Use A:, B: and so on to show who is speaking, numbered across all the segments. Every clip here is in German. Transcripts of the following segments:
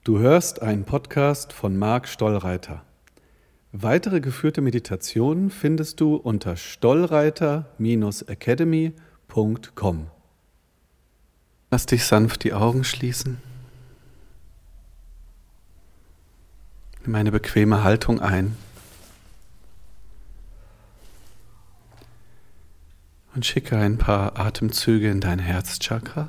A: Du hörst einen Podcast von Marc Stollreiter. Weitere geführte Meditationen findest du unter stollreiter-academy.com. Lass dich sanft die Augen schließen. Nimm eine bequeme Haltung ein. Und schicke ein paar Atemzüge in dein Herzchakra.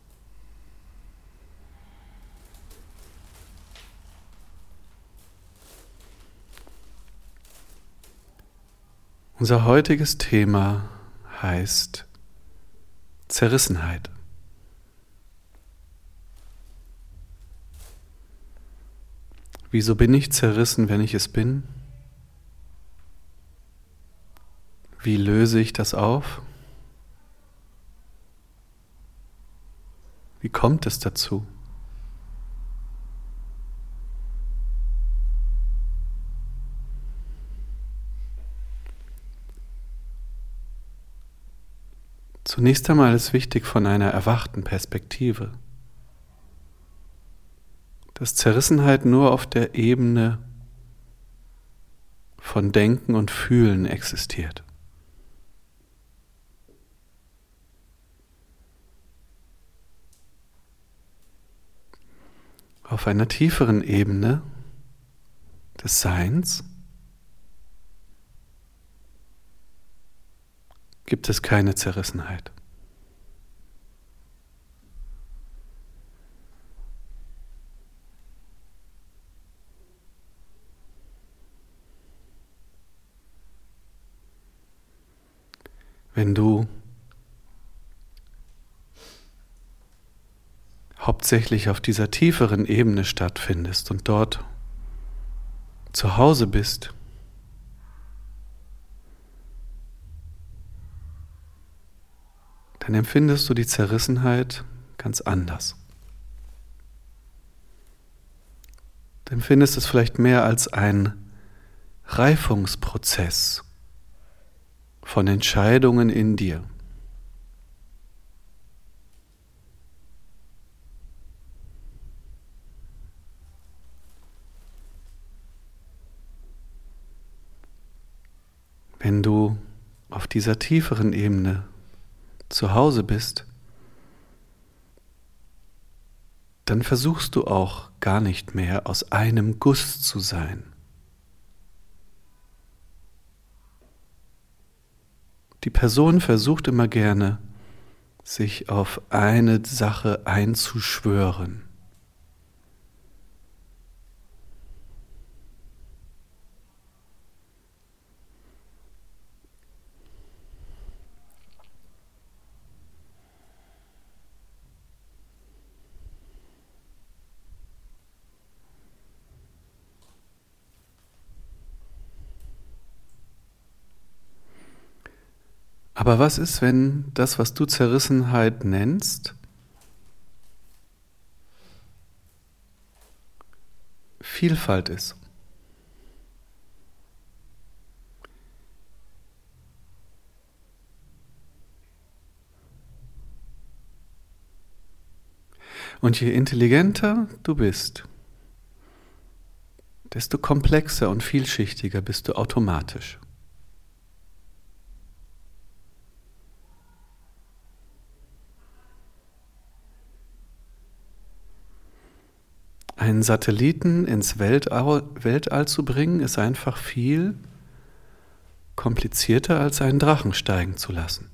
A: Unser heutiges Thema heißt Zerrissenheit. Wieso bin ich zerrissen, wenn ich es bin? Wie löse ich das auf? Wie kommt es dazu? Zunächst einmal ist wichtig von einer erwachten Perspektive, dass Zerrissenheit nur auf der Ebene von Denken und Fühlen existiert. Auf einer tieferen Ebene des Seins gibt es keine Zerrissenheit. Wenn du hauptsächlich auf dieser tieferen Ebene stattfindest und dort zu Hause bist, dann empfindest du die Zerrissenheit ganz anders. Du empfindest es vielleicht mehr als ein Reifungsprozess von Entscheidungen in dir. Wenn du auf dieser tieferen Ebene zu Hause bist, dann versuchst du auch gar nicht mehr aus einem Guss zu sein. Die Person versucht immer gerne, sich auf eine Sache einzuschwören. Aber was ist, wenn das, was du Zerrissenheit nennst, Vielfalt ist? Und je intelligenter du bist, desto komplexer und vielschichtiger bist du automatisch. Einen Satelliten ins Weltall zu bringen, ist einfach viel komplizierter, als einen Drachen steigen zu lassen.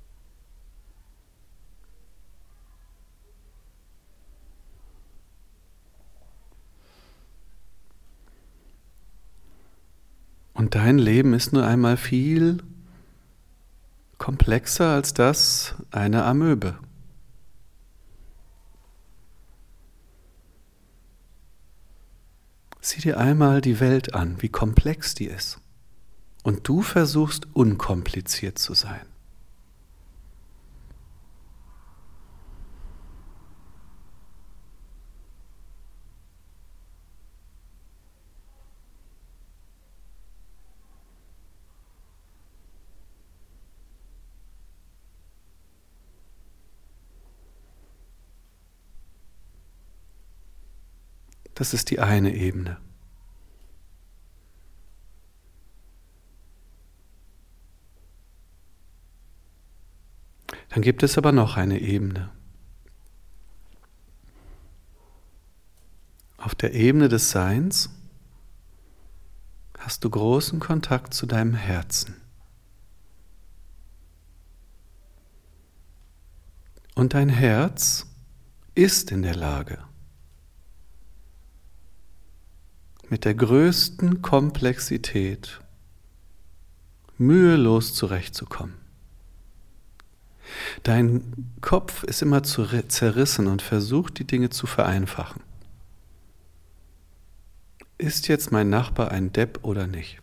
A: Und dein Leben ist nur einmal viel komplexer als das einer Amöbe. Sieh dir einmal die Welt an, wie komplex die ist. Und du versuchst unkompliziert zu sein. Das ist die eine Ebene. Dann gibt es aber noch eine Ebene. Auf der Ebene des Seins hast du großen Kontakt zu deinem Herzen. Und dein Herz ist in der Lage, mit der größten Komplexität mühelos zurechtzukommen. Dein Kopf ist immer zerrissen und versucht, die Dinge zu vereinfachen. Ist jetzt mein Nachbar ein Depp oder nicht?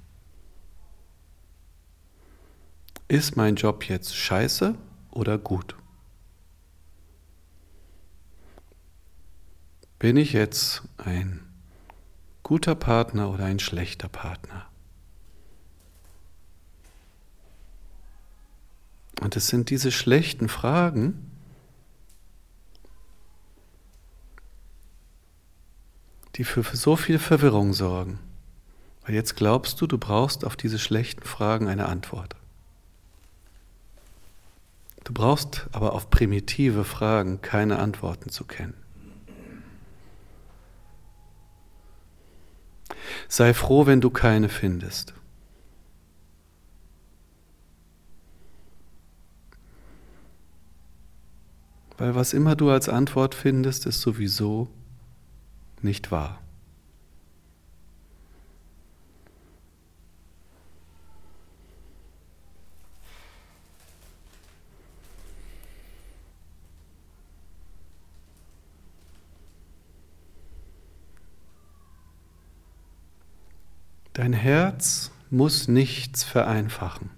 A: Ist mein Job jetzt scheiße oder gut? Bin ich jetzt ein guter Partner oder ein schlechter Partner? Und es sind diese schlechten Fragen, die für so viel Verwirrung sorgen. Weil jetzt glaubst du, du brauchst auf diese schlechten Fragen eine Antwort. Du brauchst aber auf primitive Fragen keine Antworten zu kennen. Sei froh, wenn du keine findest. Weil was immer du als Antwort findest, ist sowieso nicht wahr. Dein Herz muss nichts vereinfachen,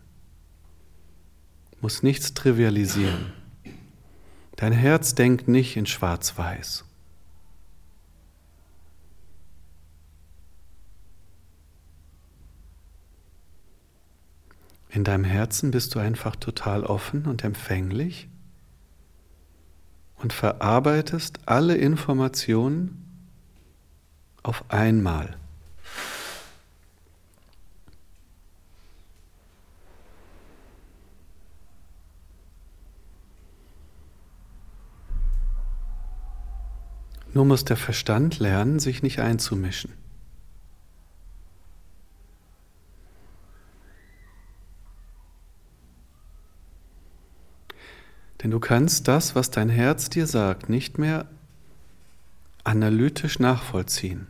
A: muss nichts trivialisieren. Dein Herz denkt nicht in Schwarz-Weiß. In deinem Herzen bist du einfach total offen und empfänglich und verarbeitest alle Informationen auf einmal. Nur muss der Verstand lernen, sich nicht einzumischen. Denn du kannst das, was dein Herz dir sagt, nicht mehr analytisch nachvollziehen.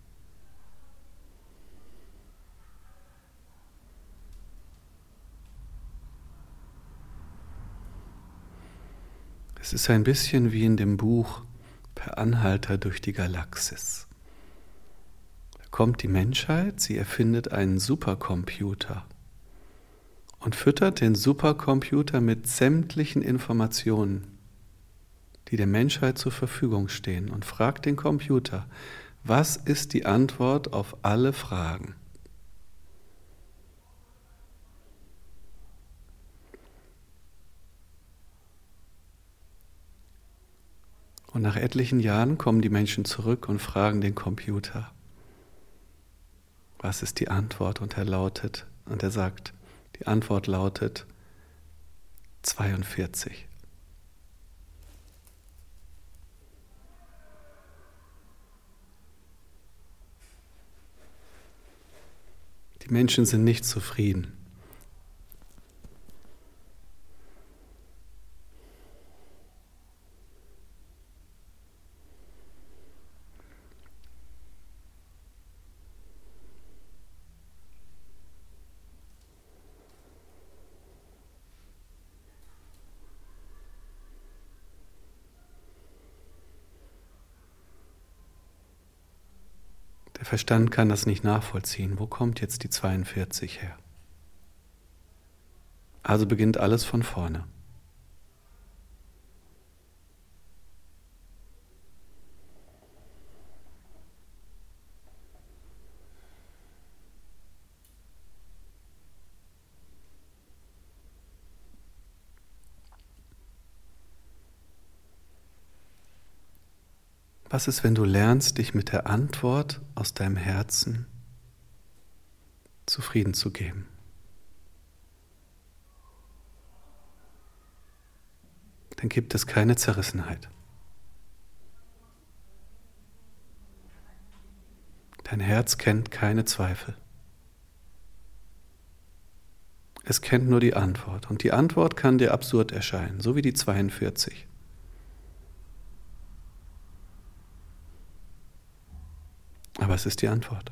A: Es ist ein bisschen wie in dem Buch Per Anhalter durch die Galaxis. Da kommt die Menschheit, sie erfindet einen Supercomputer und füttert den Supercomputer mit sämtlichen Informationen, die der Menschheit zur Verfügung stehen, und fragt den Computer, was ist die Antwort auf alle Fragen? Und nach etlichen Jahren kommen die Menschen zurück und fragen den Computer, was ist die Antwort? Und er sagt, die Antwort lautet 42. Die Menschen sind nicht zufrieden. Der Verstand kann das nicht nachvollziehen. Wo kommt jetzt die 42 her? Also beginnt alles von vorne. Was ist, wenn du lernst, dich mit der Antwort aus deinem Herzen zufrieden zu geben? Dann gibt es keine Zerrissenheit. Dein Herz kennt keine Zweifel. Es kennt nur die Antwort. Und die Antwort kann dir absurd erscheinen, so wie die 42. Aber es ist die Antwort.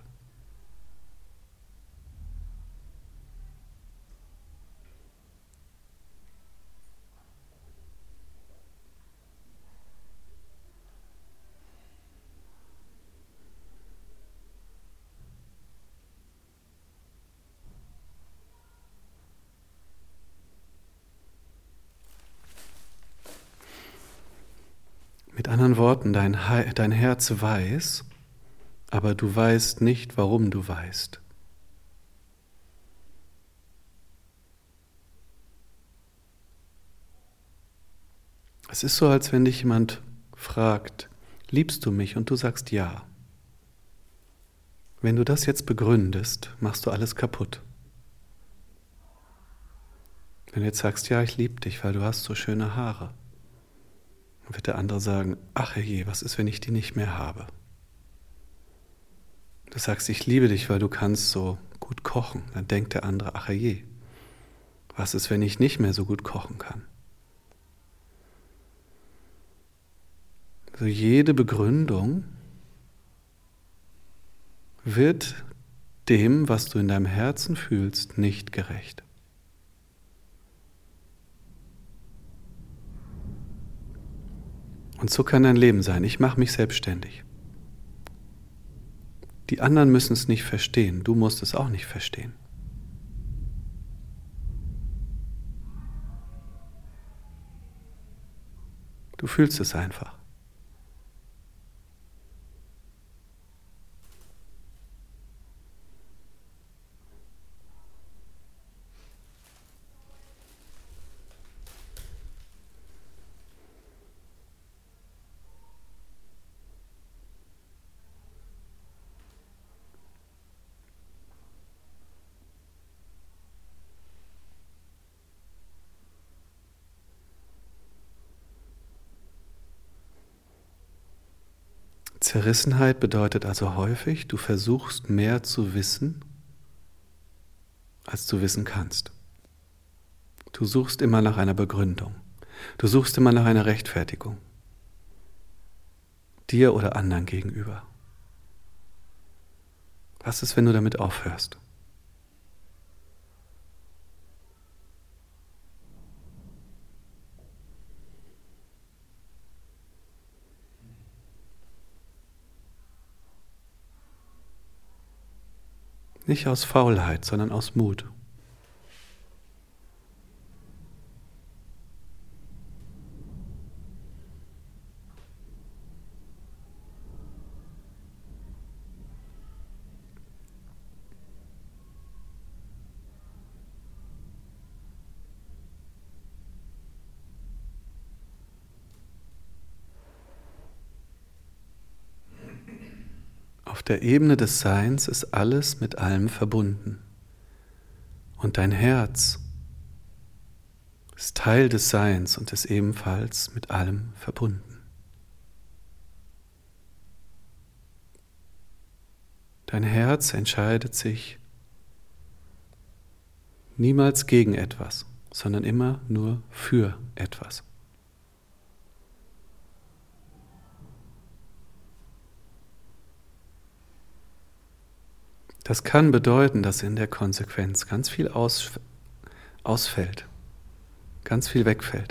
A: Mit anderen Worten, dein Herz weiß, aber du weißt nicht, warum du weißt. Es ist so, als wenn dich jemand fragt, liebst du mich? Und du sagst ja. Wenn du das jetzt begründest, machst du alles kaputt. Wenn du jetzt sagst, ja, ich liebe dich, weil du hast so schöne Haare, dann wird der andere sagen, ach je, was ist, wenn ich die nicht mehr habe? Du sagst, ich liebe dich, weil du kannst so gut kochen. Dann denkt der andere, ach je, was ist, wenn ich nicht mehr so gut kochen kann? Also jede Begründung wird dem, was du in deinem Herzen fühlst, nicht gerecht. Und so kann dein Leben sein. Ich mache mich selbstständig. Die anderen müssen es nicht verstehen. Du musst es auch nicht verstehen. Du fühlst es einfach. Zerrissenheit bedeutet also häufig, du versuchst mehr zu wissen, als du wissen kannst. Du suchst immer nach einer Begründung. Du suchst immer nach einer Rechtfertigung. Dir oder anderen gegenüber. Was ist, wenn du damit aufhörst? Nicht aus Faulheit, sondern aus Mut. Auf der Ebene des Seins ist alles mit allem verbunden. Und dein Herz ist Teil des Seins und ist ebenfalls mit allem verbunden. Dein Herz entscheidet sich niemals gegen etwas, sondern immer nur für etwas. Das kann bedeuten, dass in der Konsequenz ganz viel ausfällt, ganz viel wegfällt.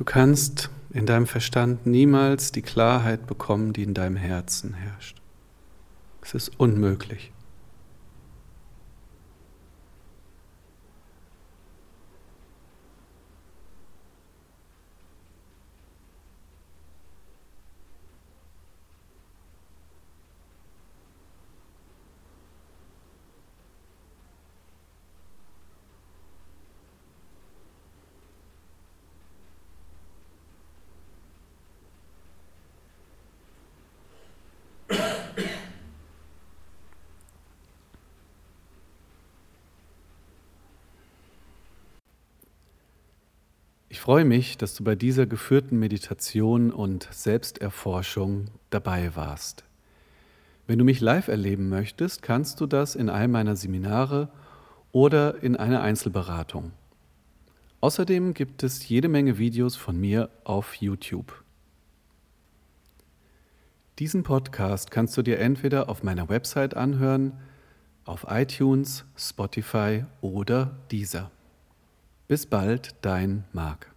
A: Du kannst in deinem Verstand niemals die Klarheit bekommen, die in deinem Herzen herrscht. Es ist unmöglich. Ich freue mich, dass du bei dieser geführten Meditation und Selbsterforschung dabei warst. Wenn du mich live erleben möchtest, kannst du das in einem meiner Seminare oder in einer Einzelberatung. Außerdem gibt es jede Menge Videos von mir auf YouTube. Diesen Podcast kannst du dir entweder auf meiner Website anhören, auf iTunes, Spotify oder Deezer. Bis bald, dein Marc.